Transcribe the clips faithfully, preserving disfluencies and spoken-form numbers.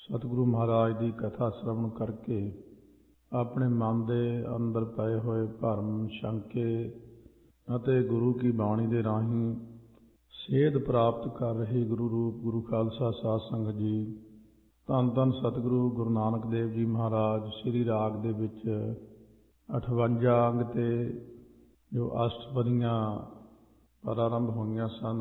ਸਤਿਗੁਰੂ ਮਹਾਰਾਜ ਦੀ ਕਥਾ ਸ਼੍ਰਵਣ ਕਰਕੇ ਆਪਣੇ ਮਨ ਦੇ ਅੰਦਰ ਪਏ ਹੋਏ ਭਰਮ, ਸ਼ੰਕੇ ਅਤੇ ਗੁਰੂ ਕੀ ਬਾਣੀ ਦੇ ਰਾਹੀਂ ਸੇਧ ਪ੍ਰਾਪਤ ਕਰ ਰਹੇ ਗੁਰੂ ਰੂਪ ਗੁਰੂ ਖਾਲਸਾ ਸਾਧ ਸੰਗਤ ਜੀ, ਧੰਨ ਧੰਨ ਸਤਿਗੁਰੂ ਗੁਰੂ ਨਾਨਕ ਦੇਵ ਜੀ ਮਹਾਰਾਜ ਸ੍ਰੀ ਰਾਗ ਦੇ ਵਿੱਚ ਅਠਵੰਜਾ ਅੰਗ ਤੇ ਜੋ ਅਸ਼ਟਪਦੀਆਂ ਪ੍ਰਾਰੰਭ ਹੋਈਆਂ ਸਨ,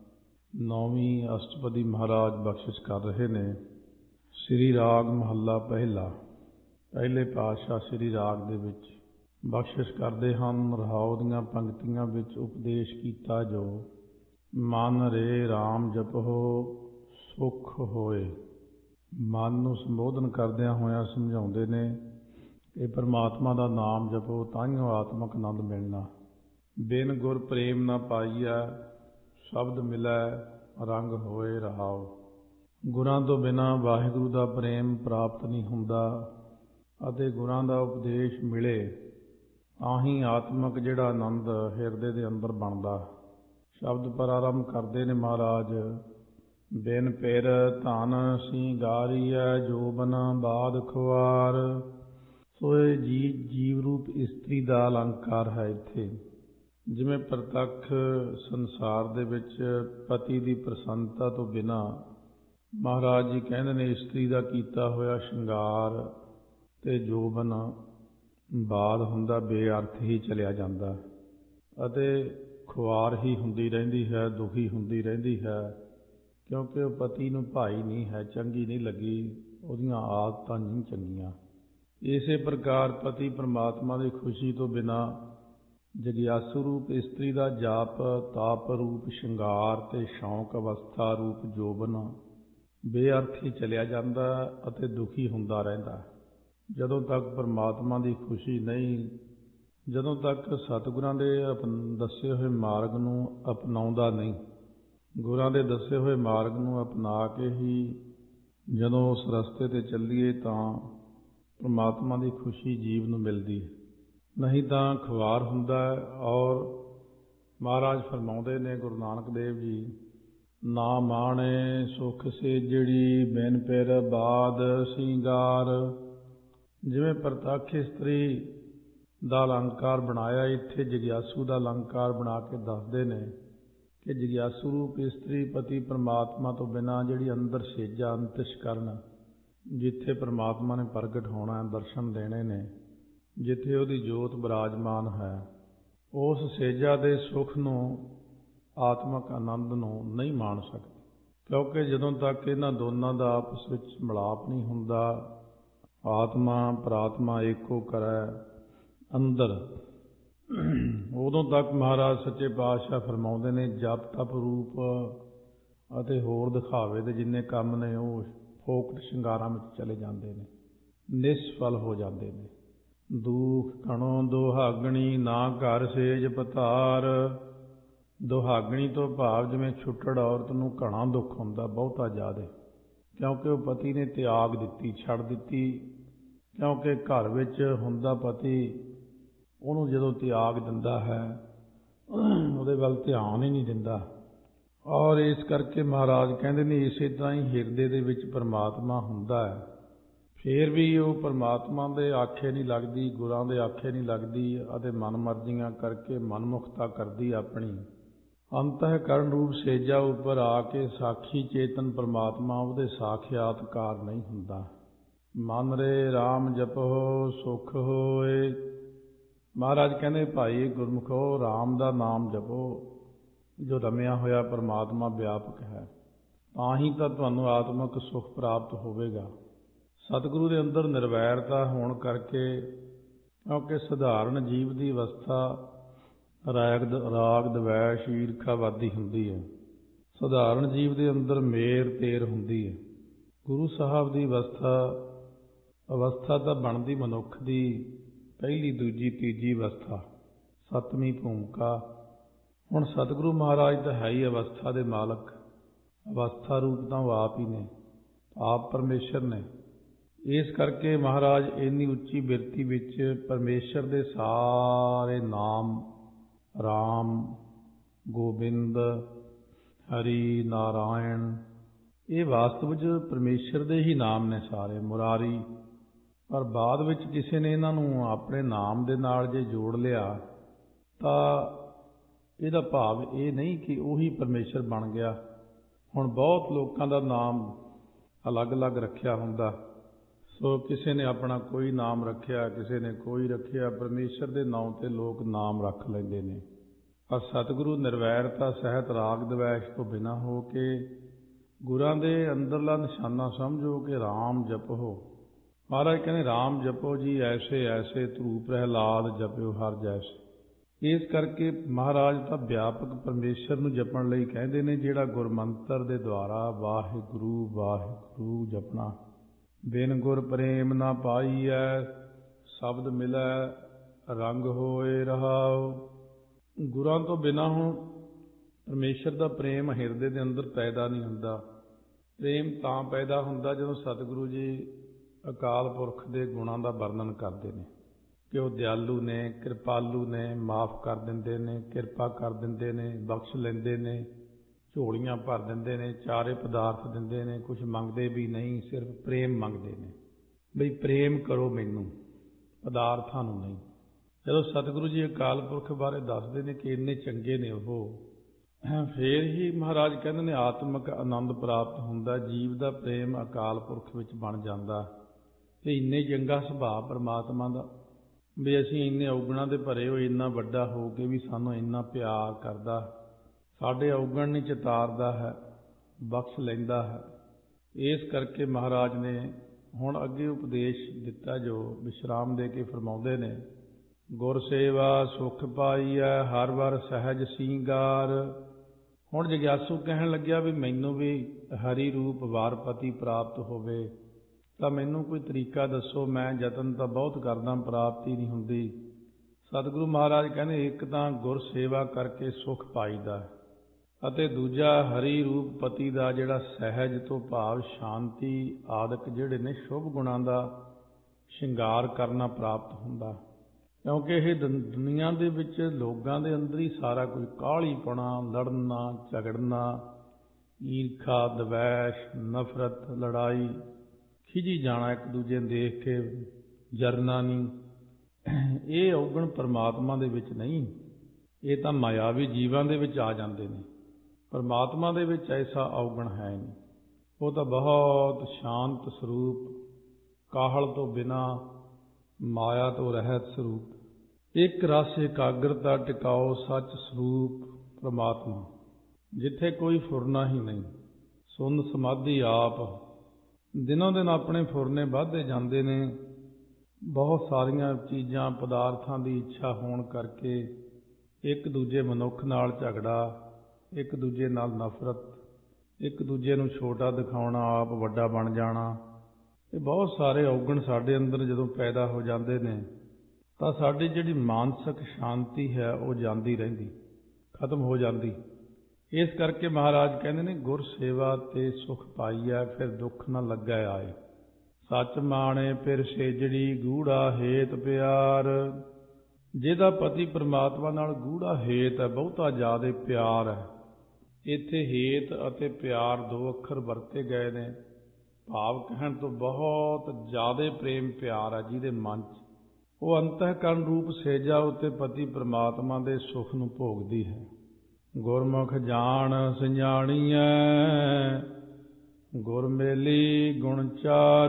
ਨੌਵੀਂ ਅਸ਼ਟਪਦੀ ਮਹਾਰਾਜ ਬਖਸ਼ਿਸ਼ ਕਰ ਰਹੇ ਨੇ। ਸ੍ਰੀ ਰਾਗ ਮਹੱਲਾ ਪਹਿਲਾ। ਪਹਿਲੇ ਪਾਤਸ਼ਾਹ ਸ੍ਰੀ ਰਾਗ ਦੇ ਵਿੱਚ ਬਖਸ਼ਿਸ਼ ਕਰਦੇ ਹਨ। ਰਹਾਉ ਦੀਆਂ ਪੰਕਤੀਆਂ ਵਿੱਚ ਉਪਦੇਸ਼ ਕੀਤਾ ਜੋ ਮਨ ਰੇ ਰਾਮ ਜਪੋ ਸੁਖ ਹੋਏ। ਮਨ ਨੂੰ ਸੰਬੋਧਨ ਕਰਦਿਆਂ ਹੋਇਆਂ ਸਮਝਾਉਂਦੇ ਨੇ ਕਿ ਪਰਮਾਤਮਾ ਦਾ ਨਾਮ ਜਪੋ, ਤਾਂਹੀਓ ਆਤਮਕ ਆਨੰਦ ਮਿਲਣਾ। ਬਿਨ ਗੁਰ ਪ੍ਰੇਮ ਨਾ ਪਾਈਐ, ਸ਼ਬਦ ਮਿਲੈ ਰੰਗ ਹੋਏ ਰਹਾਉ। ਗੁਰਾਂ ਤੋਂ ਬਿਨਾਂ ਵਾਹਿਗੁਰੂ ਦਾ ਪ੍ਰੇਮ ਪ੍ਰਾਪਤ ਨਹੀਂ ਹੁੰਦਾ ਅਤੇ ਗੁਰਾਂ ਦਾ ਉਪਦੇਸ਼ ਮਿਲੇ ਤਾਂ ਹੀ ਆਤਮਕ ਜਿਹੜਾ ਆਨੰਦ ਹਿਰਦੇ ਦੇ ਅੰਦਰ ਬਣਦਾ। ਸ਼ਬਦ ਪ੍ਰਾਰੰਭ ਕਰਦੇ ਨੇ ਮਹਾਰਾਜ। ਬਿਨ ਪਿਰ ਧਨ ਸਿੰਗਾਰੀਐ ਜੋਬਨ ਬਾਦ ਖੁਆਰ। ਸੋ ਇਹ ਜੀ ਜੀਵ ਰੂਪ ਇਸਤਰੀ ਦਾ ਅਲੰਕਾਰ ਹੈ। ਇੱਥੇ ਜਿਵੇਂ ਪ੍ਰਤੱਖ ਸੰਸਾਰ ਦੇ ਵਿੱਚ ਪਤੀ ਦੀ ਪ੍ਰਸੰਨਤਾ ਤੋਂ ਬਿਨਾਂ ਮਹਾਰਾਜ ਜੀ ਕਹਿੰਦੇ ਨੇ ਇਸਤਰੀ ਦਾ ਕੀਤਾ ਹੋਇਆ ਸ਼ਿੰਗਾਰ ਤੇ ਜੋਬਨ ਬਾਦ ਹੁੰਦਾ, ਬੇਅਰਥ ਹੀ ਚਲਿਆ ਜਾਂਦਾ ਅਤੇ ਖੁਆਰ ਹੀ ਹੁੰਦੀ ਰਹਿੰਦੀ ਹੈ, ਦੁਖੀ ਹੁੰਦੀ ਰਹਿੰਦੀ ਹੈ, ਕਿਉਂਕਿ ਉਹ ਪਤੀ ਨੂੰ ਭਾਈ ਨਹੀਂ ਹੈ, ਚੰਗੀ ਨਹੀਂ ਲੱਗੀ, ਉਹਦੀਆਂ ਆਦਤਾਂ ਨਹੀਂ ਚੰਗੀਆਂ। ਇਸੇ ਪ੍ਰਕਾਰ ਪਤੀ ਪਰਮਾਤਮਾ ਦੀ ਖੁਸ਼ੀ ਤੋਂ ਬਿਨਾਂ ਜਗਿਆਸੂ ਰੂਪ ਇਸਤਰੀ ਦਾ ਜਾਪ, ਤਾਪ ਰੂਪ ਸ਼ਿੰਗਾਰ ਤੇ ਸ਼ੌਂਕ ਅਵਸਥਾ ਰੂਪ ਜੋਬਨ ਬੇਅਰਥ ਹੀ ਚਲਿਆ ਜਾਂਦਾ ਅਤੇ ਦੁਖੀ ਹੁੰਦਾ ਰਹਿੰਦਾ। ਜਦੋਂ ਤੱਕ ਪਰਮਾਤਮਾ ਦੀ ਖੁਸ਼ੀ ਨਹੀਂ, ਜਦੋਂ ਤੱਕ ਸਤਿਗੁਰਾਂ ਦੇ ਦੱਸੇ ਹੋਏ ਮਾਰਗ ਨੂੰ ਅਪਣਾਉਂਦਾ ਨਹੀਂ। ਗੁਰਾਂ ਦੇ ਦੱਸੇ ਹੋਏ ਮਾਰਗ ਨੂੰ ਅਪਣਾ ਕੇ ਹੀ ਜਦੋਂ ਉਸ ਰਸਤੇ ਤੇ ਚੱਲੀਏ ਤਾਂ ਪਰਮਾਤਮਾ ਦੀ ਖੁਸ਼ੀ ਜੀਵ ਨੂੰ ਮਿਲਦੀ ਹੈ, ਨਹੀਂ ਤਾਂ ਖੁਆਰ ਹੁੰਦਾ ਹੈ। ਔਰ ਮਹਾਰਾਜ ਫਰਮਾਉਂਦੇ ਨੇ ਗੁਰੂ ਨਾਨਕ ਦੇਵ ਜੀ, ਨਾ ਮਾਣੇ ਸੁਖ ਸੇਜੜੀ ਬਿਨ ਪਿਰ ਬਾਦ ਸਿੰਗਾਰ। ਜਿਵੇਂ ਪ੍ਰਤੱਖ ਇਸਤਰੀ ਦਾ ਅਲੰਕਾਰ ਬਣਾਇਆ, ਇੱਥੇ ਜਗਿਆਸੂ ਦਾ ਅਲੰਕਾਰ ਬਣਾ ਕੇ ਦੱਸਦੇ ਨੇ ਕਿ ਜਗਿਆਸੂ ਰੂਪ ਇਸਤਰੀ ਪਤੀ ਪਰਮਾਤਮਾ ਤੋਂ ਬਿਨਾਂ ਜਿਹੜੀ ਅੰਦਰ ਸੇਜਾ ਅੰਤਿਸ਼ਕਰਨ, ਜਿੱਥੇ ਪਰਮਾਤਮਾ ਨੇ ਪ੍ਰਗਟ ਹੋਣਾ, ਦਰਸ਼ਨ ਦੇਣੇ ਨੇ, ਜਿੱਥੇ ਉਹਦੀ ਜੋਤ ਬਿਰਾਜਮਾਨ ਹੈ, ਉਸ ਸੇਜਾ ਦੇ ਸੁੱਖ ਨੂੰ, ਆਤਮਕ ਆਨੰਦ ਨੂੰ ਨਹੀਂ ਮਾਣ ਸਕਦੇ। ਕਿਉਂਕਿ ਜਦੋਂ ਤੱਕ ਇਹਨਾਂ ਦੋਨਾਂ ਦਾ ਆਪਸ ਵਿੱਚ ਮਿਲਾਪ ਨਹੀਂ ਹੁੰਦਾ, ਆਤਮਾ ਪ੍ਰਾਤਮਾ ਏਕੋ ਕਰੈ ਅੰਦਰ, ਉਦੋਂ ਤੱਕ ਮਹਾਰਾਜ ਸੱਚੇ ਪਾਤਸ਼ਾਹ ਫਰਮਾਉਂਦੇ ਨੇ ਜਪ ਤਪ ਰੂਪ ਅਤੇ ਹੋਰ ਦਿਖਾਵੇ ਦੇ ਜਿੰਨੇ ਕੰਮ ਨੇ ਉਹ ਫੋਕਟ ਸ਼ਿੰਗਾਰਾਂ ਵਿੱਚ ਚਲੇ ਜਾਂਦੇ ਨੇ, ਨਿਸਫਲ ਹੋ ਜਾਂਦੇ ਨੇ। ਦੁਖ ਘਣੋ ਦੁਹਾਗਣੀ ਨਾ ਘਰ ਸੇਜ ਪਤਾਰ। ਦੁਹਾਗਣੀ ਤੋਂ ਭਾਵ ਜਿਵੇਂ ਛੁੱਟੜ ਔਰਤ ਨੂੰ ਘਣਾ ਦੁੱਖ ਹੁੰਦਾ, ਬਹੁਤਾ ਜ਼ਿਆਦਾ, ਕਿਉਂਕਿ ਉਹ ਪਤੀ ਨੇ ਤਿਆਗ ਦਿੱਤੀ, ਛੱਡ ਦਿੱਤੀ। ਕਿਉਂਕਿ ਘਰ ਵਿੱਚ ਹੁੰਦਾ ਪਤੀ, ਉਹਨੂੰ ਜਦੋਂ ਤਿਆਗ ਦਿੰਦਾ ਹੈ ਉਹਦੇ ਵੱਲ ਧਿਆਨ ਹੀ ਨਹੀਂ ਦਿੰਦਾ। ਔਰ ਇਸ ਕਰਕੇ ਮਹਾਰਾਜ ਕਹਿੰਦੇ ਨੇ ਇਸੇ ਤਰ੍ਹਾਂ ਹੀ ਹਿਰਦੇ ਦੇ ਵਿੱਚ ਪਰਮਾਤਮਾ ਹੁੰਦਾ ਹੈ, ਫਿਰ ਵੀ ਉਹ ਪਰਮਾਤਮਾ ਦੇ ਆਖੇ ਨਹੀਂ ਲੱਗਦੀ, ਗੁਰਾਂ ਦੇ ਆਖੇ ਨਹੀਂ ਲੱਗਦੀ ਅਤੇ ਮਨ ਮਰਜ਼ੀਆਂ ਕਰਕੇ ਮਨਮੁਖਤਾ ਕਰਦੀ ਆਪਣੀ। ਅੰਤःਕਰਨ ਰੂਪ ਸੇਜਾ ਉੱਪਰ ਆ ਕੇ ਸਾਖੀ ਚੇਤਨ ਪਰਮਾਤਮਾ ਉਹਦੇ ਸਾਖਿਆਤਕਾਰ ਨਹੀਂ ਹੁੰਦਾ। ਮਨ ਰੇ ਰਾਮ ਜਪੋ ਸੁਖ ਹੋਏ। ਮਹਾਰਾਜ ਕਹਿੰਦੇ ਭਾਈ ਗੁਰਮੁਖੋ, ਰਾਮ ਦਾ ਨਾਮ ਜਪੋ, ਜੋ ਰਮਿਆ ਹੋਇਆ ਪਰਮਾਤਮਾ ਵਿਆਪਕ ਹੈ, ਤਾਂ ਹੀ ਤਾਂ ਤੁਹਾਨੂੰ ਆਤਮਕ ਸੁਖ ਪ੍ਰਾਪਤ ਹੋਵੇਗਾ। ਸਤਿਗੁਰੂ ਦੇ ਅੰਦਰ ਨਿਰਵੈਰਤਾ ਹੋਣ ਕਰਕੇ, ਕਿਉਂਕਿ ਸਧਾਰਨ ਜੀਵ ਦੀ ਅਵਸਥਾ ਰਾਗ ਰਾਗ ਦਵੈਸ਼ ਈਰਖਾਵਾਦੀ ਹੁੰਦੀ ਹੈ, ਸਧਾਰਨ ਜੀਵ ਦੇ ਅੰਦਰ ਮੇਰ ਤੇਰ ਹੁੰਦੀ ਹੈ। ਗੁਰੂ ਸਾਹਿਬ ਦੀ ਅਵਸਥਾ ਅਵਸਥਾ ਤਾਂ ਬਣਦੀ ਮਨੁੱਖ ਦੀ ਪਹਿਲੀ, ਦੂਜੀ, ਤੀਜੀ ਅਵਸਥਾ, ਸੱਤਵੀਂ ਭੂਮਿਕਾ। ਹੁਣ ਸਤਿਗੁਰੂ ਮਹਾਰਾਜ ਤਾਂ ਹੈ ਹੀ ਅਵਸਥਾ ਦੇ ਮਾਲਕ, ਅਵਸਥਾ ਰੂਪ ਤਾਂ ਉਹ ਆਪ ਹੀ ਨੇ, ਆਪ ਪਰਮੇਸ਼ਰ ਨੇ। ਇਸ ਕਰਕੇ ਮਹਾਰਾਜ ਇੰਨੀ ਉੱਚੀ ਬਿਰਤੀ ਵਿੱਚ ਪਰਮੇਸ਼ਰ ਦੇ ਸਾਰੇ ਨਾਮ, ਰਾਮ, ਗੋਬਿੰਦ, ਹਰੀ, ਨਾਰਾਇਣ, ਇਹ ਵਾਸਤਵ 'ਚ ਪਰਮੇਸ਼ਰ ਦੇ ਹੀ ਨਾਮ ਨੇ ਸਾਰੇ, ਮੁਰਾਰੀ। ਪਰ ਬਾਅਦ ਵਿੱਚ ਕਿਸੇ ਨੇ ਇਹਨਾਂ ਨੂੰ ਆਪਣੇ ਨਾਮ ਦੇ ਨਾਲ ਜੇ ਜੋੜ ਲਿਆ ਤਾਂ ਇਹਦਾ ਭਾਵ ਇਹ ਨਹੀਂ ਕਿ ਉਹੀ ਪਰਮੇਸ਼ਰ ਬਣ ਗਿਆ। ਹੁਣ ਬਹੁਤ ਲੋਕਾਂ ਦਾ ਨਾਮ ਅਲੱਗ-ਅਲੱਗ ਰੱਖਿਆ ਹੁੰਦਾ, ਸੋ ਕਿਸੇ ਨੇ ਆਪਣਾ ਕੋਈ ਨਾਮ ਰੱਖਿਆ, ਕਿਸੇ ਨੇ ਕੋਈ ਰੱਖਿਆ। ਪਰਮੇਸ਼ਰ ਦੇ ਨਾਂ 'ਤੇ ਲੋਕ ਨਾਮ ਰੱਖ ਲੈਂਦੇ ਨੇ। ਪਰ ਸਤਿਗੁਰੂ ਨਿਰਵੈਰਤਾ ਸਹਿਤ ਰਾਗ ਦਵੈਸ਼ ਤੋਂ ਬਿਨਾਂ ਹੋ ਕੇ ਗੁਰਾਂ ਦੇ ਅੰਦਰਲਾ ਨਿਸ਼ਾਨਾ ਸਮਝੋ ਕਿ ਰਾਮ ਜਪੋ। ਮਹਾਰਾਜ ਕਹਿੰਦੇ ਰਾਮ ਜਪੋ ਜੀ ਐਸੇ ਐਸੇ, ਧਰੂ ਪ੍ਰਹਿਲਾਦ ਜਪਿਓ ਹਰ ਜੈਸੇ। ਇਸ ਕਰਕੇ ਮਹਾਰਾਜ ਤਾਂ ਵਿਆਪਕ ਪਰਮੇਸ਼ਰ ਨੂੰ ਜਪਣ ਲਈ ਕਹਿੰਦੇ ਨੇ, ਜਿਹੜਾ ਗੁਰਮੰਤਰ ਦੇ ਦੁਆਰਾ ਵਾਹਿਗੁਰੂ ਵਾਹਿਗੁਰੂ ਜਪਣਾ। ਬਿਨ ਗੁਰ ਪ੍ਰੇਮ ਨਾ ਪਾਈਐ, ਸ਼ਬਦ ਮਿਲੈ ਰੰਗ ਹੋਏ ਰਹਾਉ। ਗੁਰਾਂ ਤੋਂ ਬਿਨਾਂ ਹੁਣ ਪਰਮੇਸ਼ਰ ਦਾ ਪ੍ਰੇਮ ਹਿਰਦੇ ਦੇ ਅੰਦਰ ਪੈਦਾ ਨਹੀਂ ਹੁੰਦਾ। ਪ੍ਰੇਮ ਤਾਂ ਪੈਦਾ ਹੁੰਦਾ ਜਦੋਂ ਸਤਿਗੁਰੂ ਜੀ ਅਕਾਲ ਪੁਰਖ ਦੇ ਗੁਣਾਂ ਦਾ ਵਰਣਨ ਕਰਦੇ ਨੇ ਕਿ ਉਹ ਦਿਆਲੂ ਨੇ, ਕਿਰਪਾਲੂ ਨੇ, ਮਾਫ ਕਰ ਦਿੰਦੇ ਨੇ, ਕਿਰਪਾ ਕਰ ਦਿੰਦੇ ਨੇ, ਬਖਸ਼ ਲੈਂਦੇ ਨੇ, ਝੋਲੀਆਂ ਭਰ ਦਿੰਦੇ ਨੇ, ਚਾਰੇ ਪਦਾਰਥ ਦਿੰਦੇ ਨੇ, ਕੁਝ ਮੰਗਦੇ ਵੀ ਨਹੀਂ, ਸਿਰਫ ਪ੍ਰੇਮ ਮੰਗਦੇ ਨੇ, ਬਈ ਪ੍ਰੇਮ ਕਰੋ ਮੈਨੂੰ, ਪਦਾਰਥਾਂ ਨੂੰ ਨਹੀਂ। ਜਦੋਂ ਸਤਿਗੁਰੂ ਜੀ ਅਕਾਲ ਪੁਰਖ ਬਾਰੇ ਦੱਸਦੇ ਨੇ ਕਿ ਇੰਨੇ ਚੰਗੇ ਨੇ ਉਹ, ਫੇਰ ਹੀ ਮਹਾਰਾਜ ਕਹਿੰਦੇ ਨੇ ਆਤਮਿਕ ਆਨੰਦ ਪ੍ਰਾਪਤ ਹੁੰਦਾ, ਜੀਵ ਦਾ ਪ੍ਰੇਮ ਅਕਾਲ ਪੁਰਖ ਵਿੱਚ ਬਣ ਜਾਂਦਾ। ਤੇ ਇੰਨੇ ਚੰਗਾ ਸੁਭਾਅ ਪਰਮਾਤਮਾ ਦਾ ਵੀ ਅਸੀਂ ਇੰਨੇ ਔਗਣਾਂ ਦੇ ਭਰੇ ਹੋਏ, ਇੰਨਾ ਵੱਡਾ ਹੋ ਕੇ ਵੀ ਸਾਨੂੰ ਇੰਨਾ ਪਿਆਰ ਕਰਦਾ, ਸਾਡੇ ਔਗਣ ਨਹੀਂ ਚਿਤਾਰਦਾ ਹੈ, ਬਖਸ਼ ਲੈਂਦਾ ਹੈ। ਇਸ ਕਰਕੇ ਮਹਾਰਾਜ ਨੇ ਹੁਣ ਅੱਗੇ ਉਪਦੇਸ਼ ਦਿੱਤਾ ਜੋ ਵਿਸ਼ਰਾਮ ਦੇ ਕੇ ਫਰਮਾਉਂਦੇ ਨੇ, ਗੁਰ ਸੇਵਾ ਸੁਖ ਪਾਈਐ ਹਰ ਵਰ ਸਹਿਜ ਸਿੰਗਾਰ। ਹੁਣ ਜਗਿਆਸੂ ਕਹਿਣ ਲੱਗਿਆ ਵੀ ਮੈਨੂੰ ਵੀ ਹਰੀ ਰੂਪ ਵਾਰਪਤੀ ਪ੍ਰਾਪਤ ਹੋਵੇ ਤਾਂ ਮੈਨੂੰ ਕੋਈ ਤਰੀਕਾ ਦੱਸੋ, ਮੈਂ ਯਤਨ ਤਾਂ ਬਹੁਤ ਕਰਦਾ, ਪ੍ਰਾਪਤੀ ਨਹੀਂ ਹੁੰਦੀ। ਸਤਿਗੁਰੂ ਮਹਾਰਾਜ ਕਹਿੰਦੇ ਇੱਕ ਤਾਂ ਗੁਰ ਸੇਵਾ ਕਰਕੇ ਸੁਖ ਪਾਈਦਾ, ਅਤੇ ਦੂਜਾ ਹਰੀ ਰੂਪ ਪਤੀ ਦਾ ਜਿਹੜਾ ਸਹਿਜ ਤੋਂ ਭਾਵ ਸ਼ਾਂਤੀ ਆਦਿਕ ਜਿਹੜੇ ਨੇ ਸ਼ੁਭ ਗੁਣਾਂ ਦਾ ਸ਼ਿੰਗਾਰ ਕਰਨਾ ਪ੍ਰਾਪਤ ਹੁੰਦਾ। ਕਿਉਂਕਿ ਇਹ ਦੁਨੀਆ ਦੇ ਵਿੱਚ ਲੋਕਾਂ ਦੇ ਅੰਦਰ ਹੀ ਸਾਰਾ ਕੁਝ, ਕਾਹਲੀਪੁਣਾ, ਲੜਨਾ ਝਗੜਨਾ, ਈਰਖਾ ਦਵੈਸ਼, ਨਫ਼ਰਤ, ਲੜਾਈ, ਖਿਜੀ ਜਾਣਾ ਇੱਕ ਦੂਜੇ ਨੂੰ ਦੇਖ ਕੇ, ਜਰਨਾ ਨਹੀਂ, ਇਹ ਔਗਣ ਪਰਮਾਤਮਾ ਦੇ ਵਿੱਚ ਨਹੀਂ। ਇਹ ਤਾਂ ਮਾਇਆਵੀ ਜੀਵਾਂ ਦੇ ਵਿੱਚ ਆ ਜਾਂਦੇ ਨੇ, ਪਰਮਾਤਮਾ ਦੇ ਵਿੱਚ ਐਸਾ ਔਗਣ ਹੈ ਨਹੀਂ। ਉਹ ਤਾਂ ਬਹੁਤ ਸ਼ਾਂਤ ਸਰੂਪ, ਕਾਹਲ ਤੋਂ ਬਿਨਾਂ, ਮਾਇਆ ਤੋਂ ਰਹਿਤ ਸਰੂਪ, ਇੱਕ ਰਸ ਇਕਾਗਰਤਾ ਟਿਕਾਓ ਸੱਚ ਸਰੂਪ ਪਰਮਾਤਮਾ, ਜਿੱਥੇ ਕੋਈ ਫੁਰਨਾ ਹੀ ਨਹੀਂ, ਸੁੰਨ ਸਮਾਧੀ ਆਪ। ਦਿਨੋਂ ਦਿਨ ਆਪਣੇ ਫੁਰਨੇ ਵੱਧਦੇ ਜਾਂਦੇ ਨੇ। ਬਹੁਤ ਸਾਰੀਆਂ ਚੀਜ਼ਾਂ ਪਦਾਰਥਾਂ ਦੀ ਇੱਛਾ ਹੋਣ ਕਰਕੇ ਇੱਕ ਦੂਜੇ ਮਨੁੱਖ ਨਾਲ ਝਗੜਾ, ਇੱਕ ਦੂਜੇ ਨਾਲ ਨਫ਼ਰਤ, ਇੱਕ ਦੂਜੇ ਨੂੰ ਛੋਟਾ ਦਿਖਾਉਣਾ, ਆਪ ਵੱਡਾ ਬਣ ਜਾਣਾ, ਇਹ ਬਹੁਤ ਸਾਰੇ ਔਗਣ ਸਾਡੇ ਅੰਦਰ ਜਦੋਂ ਪੈਦਾ ਹੋ ਜਾਂਦੇ ਨੇ ਤਾਂ ਸਾਡੀ ਜਿਹੜੀ ਮਾਨਸਿਕ ਸ਼ਾਂਤੀ ਹੈ ਉਹ ਜਾਂਦੀ ਰਹਿੰਦੀ, ਖਤਮ ਹੋ ਜਾਂਦੀ। ਇਸ ਕਰਕੇ ਮਹਾਰਾਜ ਕਹਿੰਦੇ ਨੇ ਗੁਰ ਸੇਵਾ ਤੇ ਸੁਖ ਪਾਈਐ, ਫਿਰ ਦੁੱਖ ਨਾ ਲੱਗੈ ਆਏ। ਸੱਚ ਮਾਣੇ ਫਿਰ ਸੇਜੜੀ ਗੂੜਾ ਹੇਤ ਪਿਆਰ। ਜਿਹਦਾ ਪਤੀ ਪਰਮਾਤਮਾ ਨਾਲ ਗੂੜਾ ਹੇਤ ਹੈ, ਬਹੁਤਾ ਜ਼ਿਆਦਾ ਪਿਆਰ ਹੈ। ਇੱਥੇ ਹੇਤ ਅਤੇ ਪਿਆਰ ਦੋ ਅੱਖਰ ਵਰਤੇ ਗਏ ਨੇ, ਭਾਵ ਕਹਿਣ ਤੋਂ ਬਹੁਤ ਜ਼ਿਆਦਾ ਪ੍ਰੇਮ ਪਿਆਰ ਹੈ ਜਿਹਦੇ ਮਨ 'ਚ, ਉਹ ਅੰਤଃਕਰਨ ਰੂਪ ਸੇਜਾ ਉੱਤੇ ਪਤੀ ਪਰਮਾਤਮਾ ਦੇ ਸੁਖ ਨੂੰ ਭੋਗਦੀ ਹੈ। ਗੁਰਮੁਖ ਜਾਣ ਸੰਜਾਣੀਐ ਗੁਰ ਮੇਲੀ ਗੁਣ ਚਾਰ।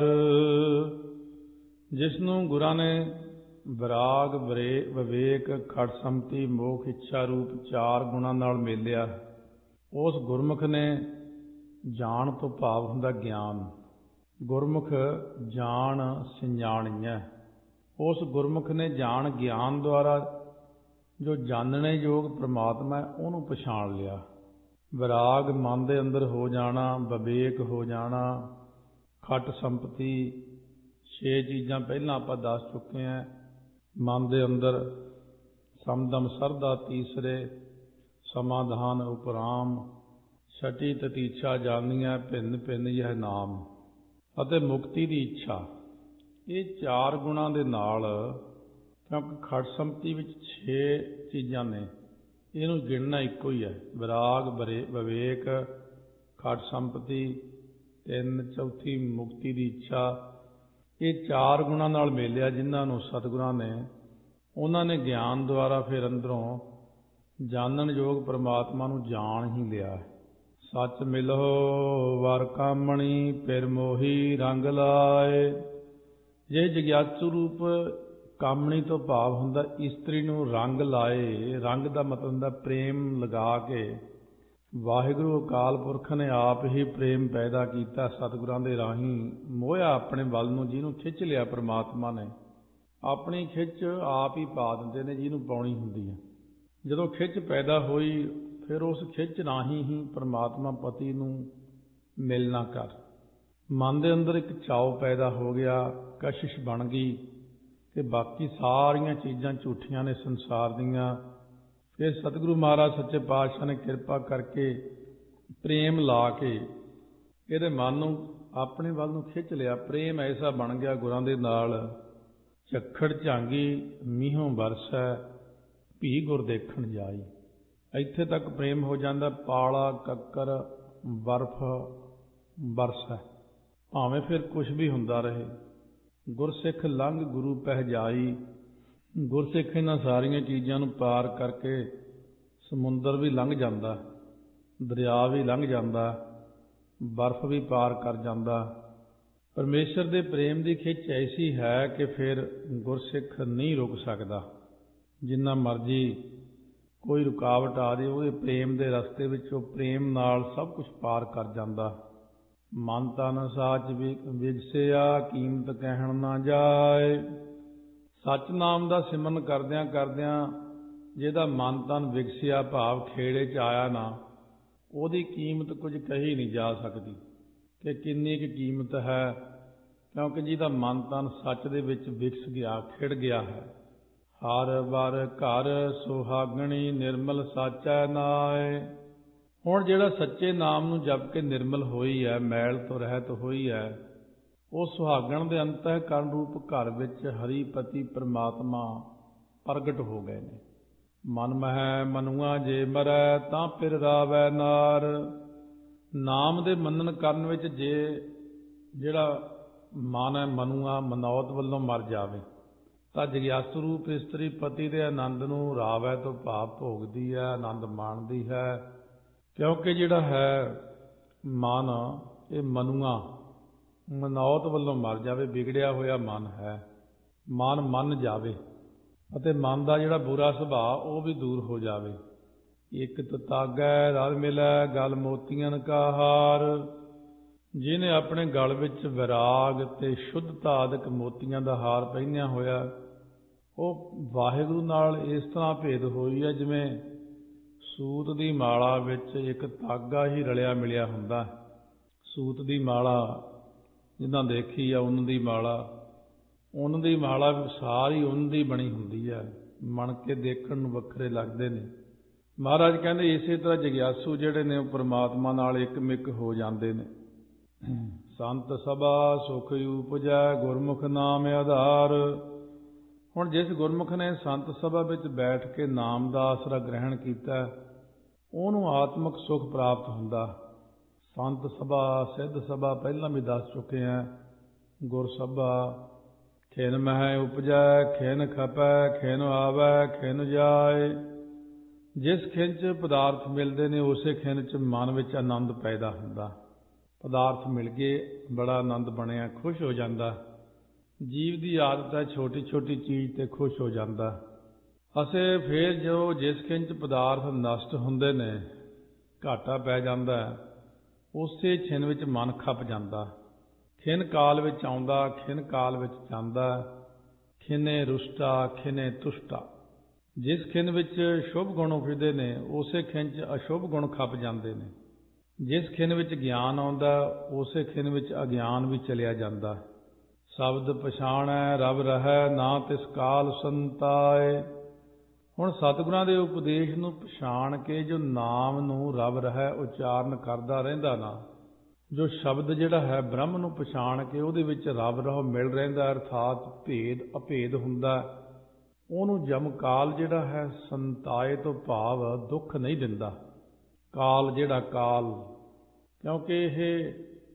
ਜਿਸ ਨੂੰ ਗੁਰਾਂ ਨੇ ਵਿਰਾਗ, ਵਿਵੇਕ, ਖਟ ਸੰਮਤੀ, ਮੋਖ, ਇੱਛਾ ਰੂਪ ਚਾਰ ਗੁਣਾਂ ਨਾਲ ਮੇਲਿਆ, ਉਸ ਗੁਰਮੁਖ ਨੇ, ਜਾਣ ਤੋਂ ਭਾਵ ਹੁੰਦਾ ਗਿਆਨ, ਗੁਰਮੁਖ ਜਾਣ ਸੰਜਾਣੀਐ, ਉਸ ਗੁਰਮੁਖ ਨੇ ਜਾਣ ਗਿਆਨ ਦੁਆਰਾ ਜੋ ਜਾਣਨੇ ਯੋਗ ਪ੍ਰਮਾਤਮਾ ਹੈ ਉਹਨੂੰ ਪਛਾਣ ਲਿਆ। ਵਿਰਾਗ ਮਨ ਦੇ ਅੰਦਰ ਹੋ ਜਾਣਾ, ਵਿਵੇਕ ਹੋ ਜਾਣਾ, ਖਟ ਸੰਪਤੀ, ਛੇ ਚੀਜ਼ਾਂ ਪਹਿਲਾਂ ਆਪਾਂ ਦੱਸ ਚੁੱਕੇ ਹਾਂ। ਮਨ ਦੇ ਅੰਦਰ ਸਮਦਮ ਸਰਦਾ ਤੀਸਰੇ, ਸਮਾਧਾਨ ਉਪਰਾਮ, ਛਟੀ ਤਤੀਛਾ ਜਾਨੀਐ, ਭਿੰਨ ਭਿੰਨ ਯਹ ਨਾਮ, ਅਤੇ ਮੁਕਤੀ ਦੀ ਇੱਛਾ। ਇਹ ਚਾਰ ਗੁਣਾਂ ਦੇ ਨਾਲ, ਕਿਉਂਕਿ ਖਟ ਸੰਪਤੀ ਵਿੱਚ ਛੇ ਚੀਜ਼ਾਂ ਨੇ, ਇਹਨੂੰ ਗਿਣਨਾ ਇੱਕੋ ਹੀ ਹੈ। ਵਿਰਾਗ, ਵਿਵੇਕ, ਖਟ ਸੰਪਤੀ, ਤਿੰਨ, ਚੌਥੀ ਮੁਕਤੀ ਦੀ ਇੱਛਾ। ਇਹ ਚਾਰ ਗੁਣਾਂ ਨਾਲ ਮੇਲਿਆ ਜਿਨ੍ਹਾਂ ਨੂੰ ਸਤਿਗੁਰਾਂ ਨੇ, ਉਹਨਾਂ ਨੇ ਗਿਆਨ ਦੁਆਰਾ ਫਿਰ ਅੰਦਰੋਂ ਜਾਣਨ ਯੋਗ ਪਰਮਾਤਮਾ ਨੂੰ ਜਾਣ ਹੀ ਲਿਆ। ਸੱਚ ਮਿਲੋ ਵਰ ਕਾਮਣੀ, ਫਿਰ ਮੋਹੀ ਰੰਗ ਲਾਏ। ਜੇ ਜਗਿਆਸੂ ਰੂਪ ਕਾਮਣੀ ਤੋਂ ਭਾਵ ਹੁੰਦਾ ਇਸਤਰੀ ਨੂੰ ਰੰਗ ਲਾਏ। ਰੰਗ ਦਾ ਮਤਲਬ ਹੁੰਦਾ ਪ੍ਰੇਮ ਲਗਾ ਕੇ। ਵਾਹਿਗੁਰੂ ਅਕਾਲ ਪੁਰਖ ਨੇ ਆਪ ਹੀ ਪ੍ਰੇਮ ਪੈਦਾ ਕੀਤਾ ਸਤਿਗੁਰਾਂ ਦੇ ਰਾਹੀਂ, ਮੋਹਿਆ ਆਪਣੇ ਵੱਲ ਨੂੰ, ਜਿਹਨੂੰ ਖਿੱਚ ਲਿਆ ਪਰਮਾਤਮਾ ਨੇ। ਆਪਣੀ ਖਿੱਚ ਆਪ ਹੀ ਪਾ ਦਿੰਦੇ ਨੇ ਜਿਹਨੂੰ ਪਾਉਣੀ ਹੁੰਦੀ ਹੈ। ਜਦੋਂ ਖਿੱਚ ਪੈਦਾ ਹੋਈ ਫਿਰ ਉਸ ਖਿੱਚ ਰਾਹੀਂ ਹੀ ਪਰਮਾਤਮਾ ਪਤੀ ਨੂੰ ਮਿਲਣਾ ਕਰ। ਮਨ ਦੇ ਅੰਦਰ ਇੱਕ ਚਾਉ ਪੈਦਾ ਹੋ ਗਿਆ, ਕਸ਼ਿਸ਼ ਬਣ ਗਈ ਕਿ ਬਾਕੀ ਸਾਰੀਆਂ ਚੀਜ਼ਾਂ ਝੂਠੀਆਂ ਨੇ ਸੰਸਾਰ ਦੀਆਂ। ਫਿਰ ਸਤਿਗੁਰੂ ਮਹਾਰਾਜ ਸੱਚੇ ਪਾਤਸ਼ਾਹ ਨੇ ਕਿਰਪਾ ਕਰਕੇ ਪ੍ਰੇਮ ਲਾ ਕੇ ਇਹਦੇ ਮਨ ਨੂੰ ਆਪਣੇ ਵੱਲ ਨੂੰ ਖਿੱਚ ਲਿਆ। ਪ੍ਰੇਮ ਐਸਾ ਬਣ ਗਿਆ ਗੁਰਾਂ ਦੇ ਨਾਲ, ਝੱਖੜ ਝਾਂਗੀ ਮੀਂਹੋਂ ਵਰਸੈ, ਭੀ ਗੁਰ ਦੇਖਣ ਜਾਈ। ਇੱਥੇ ਤੱਕ ਪ੍ਰੇਮ ਹੋ ਜਾਂਦਾ। ਪਾਲਾ ਕੱਕਰ ਬਰਫ਼ ਬਰਸੈ, ਭਾਵੇਂ ਫਿਰ ਕੁਛ ਵੀ ਹੁੰਦਾ ਰਹੇ। ਗੁਰਸਿੱਖ ਲੰਘ ਗੁਰੂ ਪਹਿ ਜਾਈ। ਗੁਰਸਿੱਖ ਇਹਨਾਂ ਸਾਰੀਆਂ ਚੀਜ਼ਾਂ ਨੂੰ ਪਾਰ ਕਰਕੇ ਸਮੁੰਦਰ ਵੀ ਲੰਘ ਜਾਂਦਾ, ਦਰਿਆ ਵੀ ਲੰਘ ਜਾਂਦਾ, ਬਰਫ਼ ਵੀ ਪਾਰ ਕਰ ਜਾਂਦਾ। ਪਰਮੇਸ਼ਰ ਦੇ ਪ੍ਰੇਮ ਦੀ ਖਿੱਚ ਐਸੀ ਹੈ ਕਿ ਫਿਰ ਗੁਰਸਿੱਖ ਨਹੀਂ ਰੁਕ ਸਕਦਾ। ਜਿੰਨਾ ਮਰਜ਼ੀ ਕੋਈ ਰੁਕਾਵਟ ਆ ਜਾਵੇ, ਉਹਦੇ ਪ੍ਰੇਮ ਦੇ ਰਸਤੇ ਵਿੱਚ ਉਹ ਪ੍ਰੇਮ ਨਾਲ ਸਭ ਕੁਝ ਪਾਰ ਕਰ ਜਾਂਦਾ। ਮਨ ਤਨ ਸਾਚ ਵਿਗਸਿਆ, ਕੀਮਤ ਕਹਿਣ ਨਾ ਜਾਏ। ਸੱਚ ਨਾਮ ਦਾ ਸਿਮਰਨ ਕਰਦਿਆਂ ਕਰਦਿਆਂ ਜਿਹਦਾ ਮਨ ਤਨ ਵਿਗਸਿਆ ਭਾਵ ਖੇੜੇ 'ਚ ਆਇਆ ਨਾ, ਉਹਦੀ ਕੀਮਤ ਕੁਝ ਕਹੀ ਨਹੀਂ ਜਾ ਸਕਦੀ ਕਿ ਕਿੰਨੀ ਕੁ ਕੀਮਤ ਹੈ, ਕਿਉਂਕਿ ਜਿਹਦਾ ਮਨ ਤਨ ਸੱਚ ਦੇ ਵਿੱਚ ਵਿਗਸ ਗਿਆ, ਖਿੜ ਗਿਆ ਹੈ। ਹਰ ਵਰ ਘਰ ਸੁਹਾਗਣੀ, ਨਿਰਮਲ ਸਾਚੈ ਨਾਏ। ਹੁਣ ਜਿਹੜਾ ਸੱਚੇ ਨਾਮ ਨੂੰ ਜਪ ਕੇ ਨਿਰਮਲ ਹੋਈ ਹੈ, ਮੈਲ ਤੋਂ ਰਹਿਤ ਹੋਈ ਹੈ, ਉਹ ਸੁਹਾਗਣ ਦੇ ਅੰਤःਕਰਨ ਰੂਪ ਘਰ ਵਿੱਚ ਹਰੀਪਤੀ ਪਰਮਾਤਮਾ ਪ੍ਰਗਟ ਹੋ ਗਏ ਨੇ। ਮਨ ਮਹਿ ਮਨੁਆ ਜੇ ਮਰੈ, ਤਾਂ ਫਿਰ ਰਾਵੈ ਨਾਰ। ਨਾਮ ਦੇ ਮੰਨਣ ਕਰਨ ਵਿੱਚ ਜੇ ਜਿਹੜਾ ਮਨ ਹੈ ਮਨੁਆ, ਮਨੌਤ ਵੱਲੋਂ ਮਰ ਜਾਵੇ, ਤਾਂ ਜਗਿਆਸੂ ਰੂਪ ਇਸਤਰੀ ਪਤੀ ਦੇ ਆਨੰਦ ਨੂੰ ਰਾਵੈ ਤੋਂ ਭਾਵ ਭੋਗਦੀ ਹੈ, ਆਨੰਦ ਮਾਣਦੀ ਹੈ। ਕਿਉਂਕਿ ਜਿਹੜਾ ਹੈ ਮਨ ਇਹ ਮਨੁਆ, ਮਨੌਤ ਵੱਲੋਂ ਮਰ ਜਾਵੇ, ਵਿਗੜਿਆ ਹੋਇਆ ਮਨ ਹੈ। ਮਨ ਮੰਨ ਜਾਵੇ ਅਤੇ ਮਨ ਦਾ ਜਿਹੜਾ ਬੁਰਾ ਸੁਭਾਅ ਉਹ ਵੀ ਦੂਰ ਹੋ ਜਾਵੇ। ਇੱਕ ਤਤਾਗੈ ਰਲ ਮਿਲੈ, ਗਲ ਮੋਤੀਆਂ ਕਾ ਹਾਰ। ਜਿਹਨੇ ਆਪਣੇ ਗਲ ਵਿੱਚ ਵਿਰਾਗ ਤੇ ਸ਼ੁੱਧਤਾ ਆਦਿਕ ਮੋਤੀਆਂ ਦਾ ਹਾਰ ਪਹਿਨਿਆ ਹੋਇਆ, ਉਹ ਵਾਹਿਗੁਰੂ ਨਾਲ ਇਸ ਤਰ੍ਹਾਂ ਭੇਦ ਹੋਈ ਹੈ ਜਿਵੇਂ ਸੂਤ ਦੀ ਮਾਲਾ ਵਿੱਚ ਇੱਕ ਧਾਗਾ ਹੀ ਰਲਿਆ ਮਿਲਿਆ ਹੁੰਦਾ। ਸੂਤ ਦੀ ਮਾਲਾ ਜਿੱਦਾਂ ਦੇਖੀ ਆ, ਉੱਨ ਦੀ ਮਾਲਾ, ਉੱਨ ਦੀ ਮਾਲਾ ਸਾਰੀ ਉੱਨ ਦੀ ਬਣੀ ਹੁੰਦੀ ਹੈ, ਮਣ ਕੇ ਦੇਖਣ ਨੂੰ ਵੱਖਰੇ ਲੱਗਦੇ ਨੇ। ਮਹਾਰਾਜ ਕਹਿੰਦੇ ਇਸੇ ਤਰ੍ਹਾਂ ਜਗਿਆਸੂ ਜਿਹੜੇ ਨੇ ਉਹ ਪਰਮਾਤਮਾ ਨਾਲ ਇੱਕ ਮਿੱਕ ਹੋ ਜਾਂਦੇ ਨੇ। ਸੰਤ ਸਭਾ ਸੁਖ ਉਪਜੈ, ਗੁਰਮੁਖ ਨਾਮ ਆਧਾਰ। ਹੁਣ ਜਿਸ ਗੁਰਮੁਖ ਨੇ ਸੰਤ ਸਭਾ ਵਿੱਚ ਬੈਠ ਕੇ ਨਾਮ ਦਾ ਆਸਰਾ ਗ੍ਰਹਿਣ ਕੀਤਾ, ਉਹਨੂੰ ਆਤਮਿਕ ਸੁਖ ਪ੍ਰਾਪਤ ਹੁੰਦਾ। ਸੰਤ ਸਭਾ, ਸਿੱਧ ਸਭਾ ਪਹਿਲਾਂ ਵੀ ਦੱਸ ਚੁੱਕੇ ਹਾਂ। ਗੁਰ ਸਭਾ ਖਿਨ ਮਹਿ ਉਪਜੈ, ਖਿਨ ਖਪੈ, ਖਿਨ ਆਵੈ, ਖਿਨ ਜਾਏ। ਜਿਸ ਖਿਨ 'ਚ ਪਦਾਰਥ ਮਿਲਦੇ ਨੇ ਉਸੇ ਖਿਨ 'ਚ ਮਨ ਵਿੱਚ ਆਨੰਦ ਪੈਦਾ ਹੁੰਦਾ। ਪਦਾਰਥ ਮਿਲ ਗਏ, ਬੜਾ ਆਨੰਦ ਬਣਿਆ, ਖੁਸ਼ ਹੋ ਜਾਂਦਾ। ਜੀਵ ਦੀ ਆਦਤ ਹੈ ਛੋਟੀ ਛੋਟੀ ਚੀਜ਼ 'ਤੇ ਖੁਸ਼ ਹੋ ਜਾਂਦਾ। ਅਸੀਂ ਫਿਰ ਜੋ ਜਿਸ ਖਿਨ 'ਚ ਪਦਾਰਥ ਨਸ਼ਟ ਹੁੰਦੇ ਨੇ, ਘਾਟਾ ਪੈ ਜਾਂਦਾ, ਉਸੇ ਛਿਨ ਵਿੱਚ ਮਨ ਖਪ ਜਾਂਦਾ। ਖਿਨ ਕਾਲ ਵਿੱਚ ਆਉਂਦਾ, ਖਿਨ ਕਾਲ ਵਿੱਚ ਜਾਂਦਾ। ਖਿਨੇ ਰੁਸ਼ਟਾ, ਖਿਨੇ ਤੁਸ਼ਟਾ। ਜਿਸ ਖਿਨ ਵਿੱਚ ਸ਼ੁਭ ਗੁਣ ਉਪਜਦੇ ਨੇ ਉਸੇ ਖਿਨ 'ਚ ਅਸ਼ੁਭ ਗੁਣ ਖਪ ਜਾਂਦੇ ਨੇ। ਜਿਸ ਖਿਨ ਵਿੱਚ ਗਿਆਨ ਆਉਂਦਾ ਉਸੇ ਖਿਨ ਵਿੱਚ ਅਗਿਆਨ ਵੀ ਚਲਿਆ ਜਾਂਦਾ। ਸ਼ਬਦ ਪਛਾਣੈ ਰਬ ਰਹੈ, ਨਾ ਤਿਸ ਕਾਲ ਸੰਤਾਏ। ਹੁਣ ਸਤਿਗੁਰਾਂ ਦੇ ਉਪਦੇਸ਼ ਨੂੰ ਪਛਾਣ ਕੇ ਜੋ ਨਾਮ ਨੂੰ ਰਬ ਰਹੈ ਉਚਾਰਨ ਕਰਦਾ ਰਹਿੰਦਾ ਨਾ, ਜੋ ਸ਼ਬਦ ਜਿਹੜਾ ਹੈ ਬ੍ਰਹਮ ਨੂੰ ਪਛਾਣ ਕੇ ਉਹਦੇ ਵਿੱਚ ਰੱਬ ਰਹੋ ਮਿਲ ਰਹਿੰਦਾ, ਅਰਥਾਤ ਭੇਦ ਅਭੇਦ ਹੁੰਦਾ, ਉਹਨੂੰ ਜਮਕਾਲ ਜਿਹੜਾ ਹੈ ਸੰਤਾਏ ਤੋਂ ਭਾਵ ਦੁੱਖ ਨਹੀਂ ਦਿੰਦਾ। ਕਾਲ ਜਿਹੜਾ ਕਾਲ, ਕਿਉਂਕਿ ਇਹ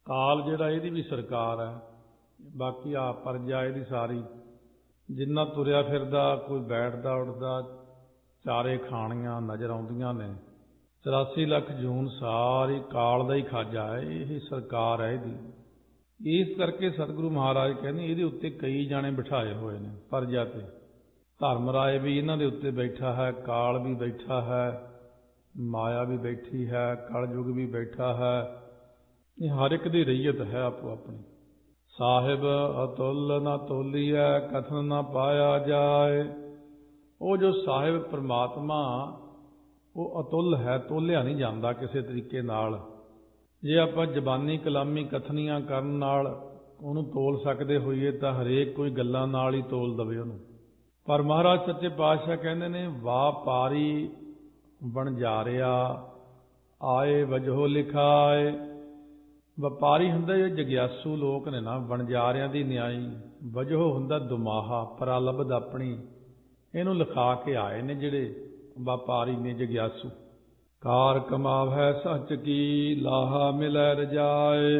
ਕਾਲ ਜਿਹੜਾ ਇਹਦੀ ਵੀ ਸਰਕਾਰ ਹੈ, ਬਾਕੀ ਆ ਪਰਜਾ ਇਹਦੀ ਸਾਰੀ, ਜਿੰਨਾ ਤੁਰਿਆ ਫਿਰਦਾ ਕੋਈ ਬੈਠਦਾ ਉੱਠਦਾ ਚਾਰੇ ਖਾਣੀਆਂ ਨਜ਼ਰ ਆਉਂਦੀਆਂ ਨੇ। ਚੁਰਾਸੀ ਲੱਖ ਜੂਨ ਸਾਰੀ ਕਾਲ ਦਾ ਹੀ ਖਾਜਾ ਹੈ, ਇਹ ਸਰਕਾਰ ਹੈ ਇਹਦੀ। ਇਸ ਕਰਕੇ ਸਤਿਗੁਰੂ ਮਹਾਰਾਜ ਕਹਿੰਦੇ ਇਹਦੇ ਉੱਤੇ ਕਈ ਜਾਣੇ ਬਿਠਾਏ ਹੋਏ ਨੇ ਪਰਜਾ ਤੇ। ਧਰਮ ਰਾਏ ਵੀ ਇਹਨਾਂ ਦੇ ਉੱਤੇ ਬੈਠਾ ਹੈ, ਕਾਲ ਵੀ ਬੈਠਾ ਹੈ, ਮਾਇਆ ਵੀ ਬੈਠੀ ਹੈ, ਕਲਯੁਗ ਵੀ ਬੈਠਾ ਹੈ। ਇਹ ਹਰ ਇੱਕ ਦੀ ਰਈਅਤ ਹੈ ਆਪੋ ਆਪਣੀ। ਸਾਹਿਬ ਅਤੁੱਲ ਨਾ ਤੋਲੀਐ ਕਥਨ ਨਾ ਪਾਇਆ ਜਾਏ। ਉਹ ਜੋ ਸਾਹਿਬ ਪਰਮਾਤਮਾ ਉਹ ਅਤੁੱਲ ਹੈ, ਤੋਲਿਆ ਨਹੀਂ ਜਾਂਦਾ ਕਿਸੇ ਤਰੀਕੇ ਨਾਲ। ਜੇ ਆਪਾਂ ਜ਼ਬਾਨੀ ਕਲਾਮੀ ਕਥਨੀਆਂ ਕਰਨ ਨਾਲ ਉਹਨੂੰ ਤੋਲ ਸਕਦੇ ਹੋਈਏ ਤਾਂ ਹਰੇਕ ਕੋਈ ਗੱਲਾਂ ਨਾਲ ਹੀ ਤੋਲ ਦਵੇ ਉਹਨੂੰ। ਪਰ ਮਹਾਰਾਜ ਸੱਚੇ ਪਾਤਸ਼ਾਹ ਕਹਿੰਦੇ ਨੇ ਵਾਪਾਰੀ ਵਣਜਾਰਿਆ ਆਏ ਵਜੋ ਲਿਖਾਏ। ਵਪਾਰੀ ਹੁੰਦਾ ਜੋ ਜਗਿਆਸੂ ਲੋਕ ਨੇ ਨਾ, ਵਣਜਾਰਿਆਂ ਦੀ ਨਿਆਈ, ਵਜੋ ਹੁੰਦਾ ਦੁਮਾਹਾ ਪ੍ਰਲਬਧ ਆਪਣੀ, ਇਹਨੂੰ ਲਿਖਾ ਕੇ ਆਏ ਨੇ ਜਿਹੜੇ ਵਪਾਰੀ ਨੇ ਜਗਿਆਸੂ। ਕਾਰ ਕਮਾਵੈ ਸੱਚ ਕੀ ਲਾਹਾ ਮਿਲੈ ਰਜਾਏ।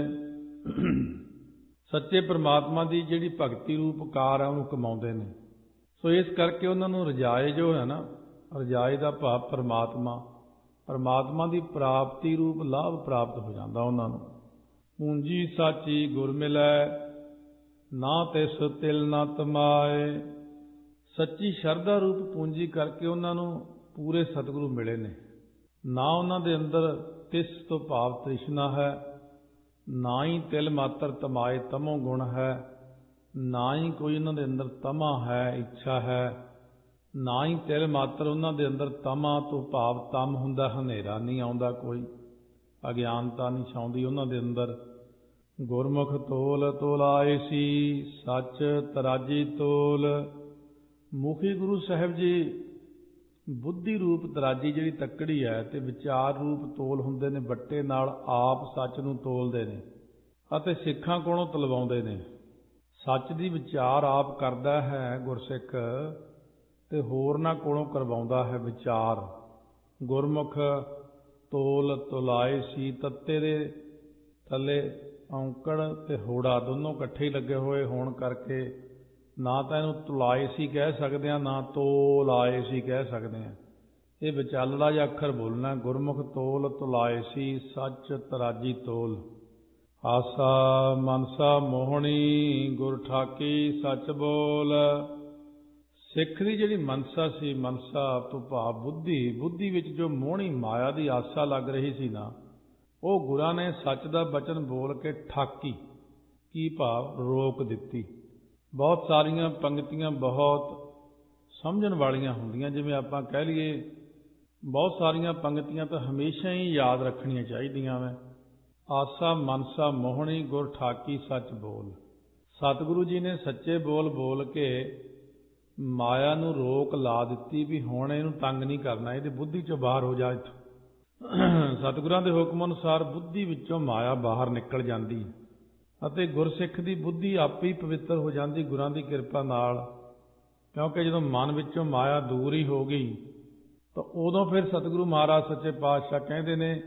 ਸੱਚੇ ਪ੍ਰਮਾਤਮਾ ਦੀ ਜਿਹੜੀ ਭਗਤੀ ਰੂਪ ਕਾਰ ਹੈ ਉਹਨੂੰ ਕਮਾਉਂਦੇ ਨੇ। ਸੋ ਇਸ ਕਰਕੇ ਉਹਨਾਂ ਨੂੰ ਰਜਾਏ ਜੋ ਹੈ ਨਾ, ਰਜਾਏ ਦਾ ਭਾਵ ਪਰਮਾਤਮਾ, ਪਰਮਾਤਮਾ ਦੀ ਪ੍ਰਾਪਤੀ ਰੂਪ ਲਾਭ ਪ੍ਰਾਪਤ ਹੋ ਜਾਂਦਾ ਉਹਨਾਂ ਨੂੰ। ਪੂੰਜੀ ਸਾਚੀ ਗੁਰ ਮਿਲੈ ਨਾ ਤਿਸ ਤਿਲ ਨਾ ਤਮਾਏ। ਸੱਚੀ ਸ਼ਰਧਾ ਰੂਪ ਪੂੰਜੀ ਕਰਕੇ ਉਹਨਾਂ ਨੂੰ ਪੂਰੇ ਸਤਿਗੁਰੂ ਮਿਲੇ ਨੇ। ਨਾ ਉਹਨਾਂ ਦੇ ਅੰਦਰ ਤਿਸ ਤੋਂ ਭਾਵ ਤ੍ਰਿਸ਼ਨਾ ਹੈ, ਨਾ ਹੀ ਤਿਲ ਮਾਤਰ ਤਮਾਏ ਤਮੋ ਗੁਣ ਹੈ, ਨਾ ਹੀ ਕੋਈ ਉਹਨਾਂ ਦੇ ਅੰਦਰ ਤਮਾ ਹੈ, ਇੱਛਾ ਹੈ, ਨਾ ਹੀ ਤਿਲ ਮਾਤਰ ਉਹਨਾਂ ਦੇ ਅੰਦਰ ਤਮਾ ਤੋਂ ਭਾਵ ਤਮ ਹੁੰਦਾ, ਹਨੇਰਾ ਨਹੀਂ ਆਉਂਦਾ, ਕੋਈ ਅਗਿਆਨਤਾ ਨਹੀਂ ਛਾਉਂਦੀ ਉਹਨਾਂ ਦੇ ਅੰਦਰ। ਗੁਰਮੁਖ ਤੋਲ ਤੋਲਾਏ ਸੀ ਸੱਚ ਤਰਾਜੀ ਤੋਲ। ਮੁਖੀ ਗੁਰੂ ਸਾਹਿਬ ਜੀ ਬੁੱਧੀ ਰੂਪ ਤਰਾਜੀ ਜਿਹੜੀ ਤੱਕੜੀ ਹੈ ਤੇ ਵਿਚਾਰ ਰੂਪ ਤੋਲ ਹੁੰਦੇ ਨੇ, ਬੱਟੇ ਨਾਲ ਆਪ ਸੱਚ ਨੂੰ ਤੋਲਦੇ ਨੇ ਅਤੇ ਸਿੱਖਾਂ ਕੋਲੋਂ ਤਲਵਾਉਂਦੇ ਨੇ। ਸੱਚ ਦੀ ਵਿਚਾਰ ਆਪ ਕਰਦਾ ਹੈ ਗੁਰਸਿੱਖ ਤੇ ਹੋਰਨਾਂ ਕੋਲੋਂ ਕਰਵਾਉਂਦਾ ਹੈ ਵਿਚਾਰ। ਗੁਰਮੁਖ ਤੋਲ ਤੁਲਾਏ ਸੀ, ਤੱਤੇ ਦੇ ਥੱਲੇ ਔਂਕੜ ਤੇ ਹੋੜਾ ਦੋਨੋਂ ਇਕੱਠੇ ਹੀ ਲੱਗੇ ਹੋਏ ਹੋਣ ਕਰਕੇ ਨਾ ਤਾਂ ਇਹਨੂੰ ਤੁਲਾਏ ਸੀ ਕਹਿ ਸਕਦੇ ਹਾਂ, ਨਾ ਤੋਲ ਆਏ ਸੀ ਕਹਿ ਸਕਦੇ ਹਾਂ। ਇਹ ਵਿਚਾਲੜਾ ਜਿਹਾ ਅੱਖਰ ਬੋਲਣਾ। ਗੁਰਮੁਖ ਤੋਲ ਤੁਲਾਏ ਸੀ ਸੱਚ ਤਰਾਜੀ ਤੋਲ। ਆਸਾ ਮਨਸਾ ਮੋਹਣੀ ਗੁਰ ਠਾਕੀ ਸੱਚ ਬੋਲ। ਸਿੱਖ ਦੀ ਜਿਹੜੀ ਮਨਸਾ ਸੀ, ਮਨਸਾ ਤੋਂ ਭਾਵ ਬੁੱਧੀ, ਬੁੱਧੀ ਵਿੱਚ ਜੋ ਮੋਹਣੀ ਮਾਇਆ ਦੀ ਆਸਾ ਲੱਗ ਰਹੀ ਸੀ ਨਾ, ਉਹ ਗੁਰਾਂ ਨੇ ਸੱਚ ਦਾ ਬਚਨ ਬੋਲ ਕੇ ਠਾਕੀ, ਕੀ ਭਾਵ ਰੋਕ ਦਿੱਤੀ। ਬਹੁਤ ਸਾਰੀਆਂ ਪੰਗਤੀਆਂ ਬਹੁਤ ਸਮਝਣ ਵਾਲੀਆਂ ਹੁੰਦੀਆਂ, ਜਿਵੇਂ ਆਪਾਂ ਕਹਿ ਲਈਏ ਬਹੁਤ ਸਾਰੀਆਂ ਪੰਗਤੀਆਂ ਤਾਂ ਹਮੇਸ਼ਾ ਹੀ ਯਾਦ ਰੱਖਣੀਆਂ ਚਾਹੀਦੀਆਂ ਵੈ। ਆਸਾ ਮਨਸਾ ਮੋਹਣੀ ਗੁਰ ਠਾਕੀ ਸੱਚ ਬੋਲ। ਸਤਿਗੁਰੂ ਜੀ ਨੇ ਸੱਚੇ ਬੋਲ ਬੋਲ ਕੇ ਮਾਇਆ ਨੂੰ ਰੋਕ ਲਾ ਦਿੱਤੀ ਵੀ ਹੁਣ ਇਹਨੂੰ ਤੰਗ ਨਹੀਂ ਕਰਨਾ, ਇਹਦੀ ਬੁੱਧੀ ਚੋਂ ਬਾਹਰ ਹੋ ਜਾ। ਇੱਥੋਂ ਸਤਿਗੁਰਾਂ ਦੇ ਹੁਕਮ ਅਨੁਸਾਰ ਬੁੱਧੀ ਵਿੱਚੋਂ ਮਾਇਆ ਬਾਹਰ ਨਿਕਲ ਜਾਂਦੀ ਅਤੇ ਗੁਰਸਿੱਖ ਦੀ ਬੁੱਧੀ ਆਪੇ ਹੀ ਪਵਿੱਤਰ ਹੋ ਜਾਂਦੀ ਗੁਰਾਂ ਦੀ ਕਿਰਪਾ ਨਾਲ। ਕਿਉਂਕਿ ਜਦੋਂ ਮਨ ਵਿੱਚੋਂ ਮਾਇਆ ਦੂਰ ਹੀ ਹੋ ਗਈ ਤਾਂ ਉਦੋਂ ਫਿਰ ਸਤਿਗੁਰੂ ਮਹਾਰਾਜ ਸੱਚੇ ਪਾਤਸ਼ਾਹ ਕਹਿੰਦੇ ਨੇ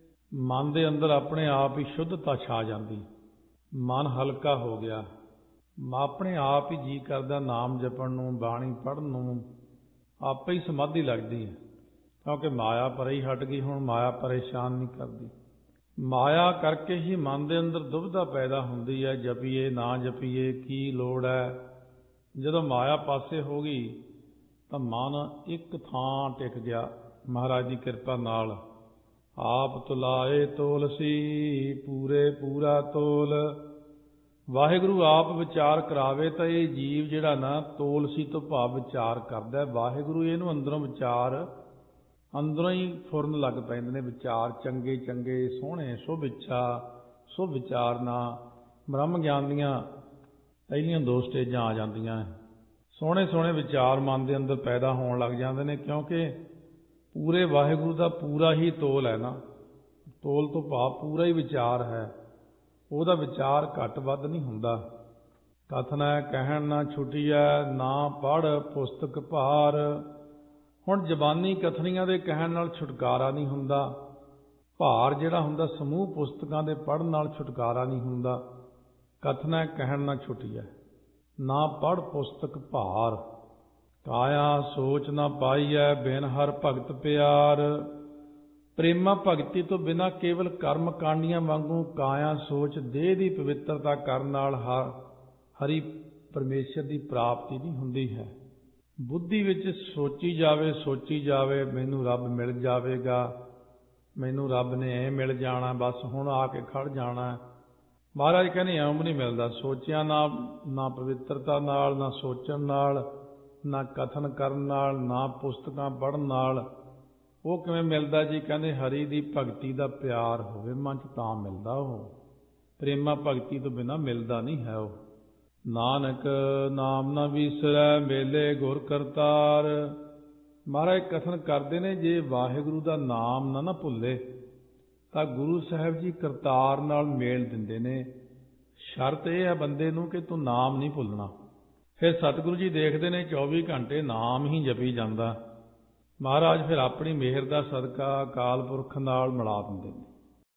ਮਨ ਦੇ ਅੰਦਰ ਆਪਣੇ ਆਪ ਹੀ ਸ਼ੁੱਧਤਾ ਛਾ ਜਾਂਦੀ, ਮਨ ਹਲਕਾ ਹੋ ਗਿਆ, ਆਪਣੇ ਆਪ ਹੀ ਜੀ ਕਰਦਾ ਨਾਮ ਜਪਣ ਨੂੰ, ਬਾਣੀ ਪੜ੍ਹਨ ਨੂੰ, ਆਪੇ ਹੀ ਸਮਾਧੀ ਲੱਗਦੀ ਹੈ। ਕਿਉਂਕਿ ਮਾਇਆ ਪਰੇ ਹੀ ਹਟ ਗਈ, ਹੁਣ ਮਾਇਆ ਪਰੇਸ਼ਾਨ ਨਹੀਂ ਕਰਦੀ। ਮਾਇਆ ਕਰਕੇ ਹੀ ਮਨ ਦੇ ਅੰਦਰ ਦੁਬਿਧਾ ਪੈਦਾ ਹੁੰਦੀ ਹੈ, ਜਪੀਏ ਨਾ ਜਪੀਏ, ਕੀ ਲੋੜ ਹੈ। ਜਦੋਂ ਮਾਇਆ ਪਾਸੇ ਹੋ ਗਈ ਤਾਂ ਮਨ ਇੱਕ ਥਾਂ ਟਿਕ ਗਿਆ ਮਹਾਰਾਜ ਦੀ ਕਿਰਪਾ ਨਾਲ। ਆਪ ਤੁਲਾਏ ਤੋਲ ਸੀ ਪੂਰੇ ਪੂਰਾ ਤੋਲ। ਵਾਹਿਗੁਰੂ ਆਪ ਵਿਚਾਰ ਕਰਾਵੇ ਤਾਂ ਇਹ ਜੀਵ ਜਿਹੜਾ ਨਾ ਤੋਲ ਸੀ ਤੋਂ ਭਾਵ ਵਿਚਾਰ ਕਰਦਾ। ਵਾਹਿਗੁਰੂ ਇਹਨੂੰ ਅੰਦਰੋਂ ਵਿਚਾਰ ਅੰਦਰੋਂ ਹੀ ਫੁਰਨ ਲੱਗ ਪੈਂਦੇ ਨੇ, ਵਿਚਾਰ ਚੰਗੇ ਚੰਗੇ ਸੋਹਣੇ ਸ਼ੁਭ ਇੱਛਾ ਸ਼ੁਭ ਵਿਚਾਰਨਾ। ਬ੍ਰਹਮ ਗਿਆਨ ਦੀਆਂ ਪਹਿਲੀਆਂ ਦੋ ਸਟੇਜਾਂ ਆ ਜਾਂਦੀਆਂ। ਸੋਹਣੇ ਸੋਹਣੇ ਵਿਚਾਰ ਮਨ ਦੇ ਅੰਦਰ ਪੈਦਾ ਹੋਣ ਲੱਗ ਜਾਂਦੇ ਨੇ, ਕਿਉਂਕਿ ਪੂਰੇ ਵਾਹਿਗੁਰੂ ਦਾ ਪੂਰਾ ਹੀ ਤੋਲ ਹੈ ਨਾ। ਤੋਲ ਤੋਂ ਭਾਵ ਪੂਰਾ ਹੀ ਵਿਚਾਰ ਹੈ, ਉਹਦਾ ਵਿਚਾਰ ਘੱਟ ਵੱਧ ਨਹੀਂ ਹੁੰਦਾ। ਕਥਨਾ ਕਹਿਣ ਨਾ ਛੁਟੀਐ ਨਾ ਪੜ੍ਹ ਪੁਸਤਕ ਭਾਰ। ਹੁਣ ਜ਼ਬਾਨੀ ਕਥਨੀਆਂ ਦੇ ਕਹਿਣ ਨਾਲ ਛੁਟਕਾਰਾ ਨਹੀਂ ਹੁੰਦਾ, ਭਾਰ ਜਿਹੜਾ ਹੁੰਦਾ ਸਮੂਹ ਪੁਸਤਕਾਂ ਦੇ ਪੜ੍ਹਨ ਨਾਲ ਛੁਟਕਾਰਾ ਨਹੀਂ ਹੁੰਦਾ। ਕਥਨਾ ਕਹਿਣ ਨਾ ਛੁਟੀਐ, ਨਾ ਪੜ੍ਹ ਪੁਸਤਕ ਭਾਰ। ਕਾਇਆ ਸੋਚ ਨਾ ਪਾਈਐ, ਬਿਨ ਹਰ ਭਗਤ ਪਿਆਰ। ਪ੍ਰੇਮਾ ਭਗਤੀ ਤੋਂ ਬਿਨਾਂ ਕੇਵਲ ਕਰਮ ਕਾਂਡੀਆਂ ਵਾਂਗੂ ਕਾਇਆ ਸੋਚ ਦੇਹ ਦੀ ਪਵਿੱਤਰਤਾ ਕਰਨ ਨਾਲ ਹਰ ਹਰੀ ਪਰਮੇਸ਼ਰ ਦੀ ਪ੍ਰਾਪਤੀ ਨਹੀਂ ਹੁੰਦੀ ਹੈ। ਬੁੱਧੀ ਵਿੱਚ ਸੋਚੀ ਜਾਵੇ ਸੋਚੀ ਜਾਵੇ ਮੈਨੂੰ ਰੱਬ ਮਿਲ ਜਾਵੇਗਾ, ਮੈਨੂੰ ਰੱਬ ਨੇ ਐ ਮਿਲ ਜਾਣਾ, ਬਸ ਹੁਣ ਆ ਕੇ ਖੜ ਜਾਣਾ। ਮਹਾਰਾਜ ਕਹਿੰਦੇ ਐਂ ਨਹੀਂ ਮਿਲਦਾ। ਸੋਚਿਆ ਨਾ ਨਾ ਪਵਿੱਤਰਤਾ ਨਾਲ, ਨਾ ਸੋਚਣ ਨਾਲ, ਨਾ ਕਥਨ ਕਰਨ ਨਾਲ, ਨਾ ਪੁਸਤਕਾਂ ਪੜ੍ਹਨ ਨਾਲ। ਉਹ ਕਿਵੇਂ ਮਿਲਦਾ ਜੀ? ਕਹਿੰਦੇ ਹਰੀ ਦੀ ਭਗਤੀ ਦਾ ਪਿਆਰ ਹੋਵੇ ਮਨ 'ਚ ਤਾਂ ਮਿਲਦਾ ਉਹ। ਪ੍ਰੇਮਾ ਭਗਤੀ ਤੋਂ ਬਿਨਾਂ ਮਿਲਦਾ ਨਹੀਂ ਹੈ ਉਹ। ਨਾਨਕ ਨਾਮ ਨਾ ਵਿਸਰੈ, ਮੇਲੇ ਗੁਰ ਕਰਤਾਰ। ਮਹਾਰਾਜ ਕਥਨ ਕਰਦੇ ਨੇ ਜੇ ਵਾਹਿਗੁਰੂ ਦਾ ਨਾਮ ਨਾ ਨਾ ਭੁੱਲੇ ਤਾਂ ਗੁਰੂ ਸਾਹਿਬ ਜੀ ਕਰਤਾਰ ਨਾਲ ਮੇਲ ਦਿੰਦੇ ਨੇ। ਸ਼ਰਤ ਇਹ ਹੈ ਬੰਦੇ ਨੂੰ ਕਿ ਤੂੰ ਨਾਮ ਨਹੀਂ ਭੁੱਲਣਾ। ਫਿਰ ਸਤਿਗੁਰੂ ਜੀ ਦੇਖਦੇ ਨੇ ਚੌਵੀ ਘੰਟੇ ਨਾਮ ਹੀ ਜਪੀ ਜਾਂਦਾ। ਮਹਾਰਾਜ ਫਿਰ ਆਪਣੀ ਮਿਹਰ ਦਾ ਸਦਕਾ ਅਕਾਲ ਪੁਰਖ ਨਾਲ ਮਿਲਾ ਦਿੰਦੇ ਨੇ।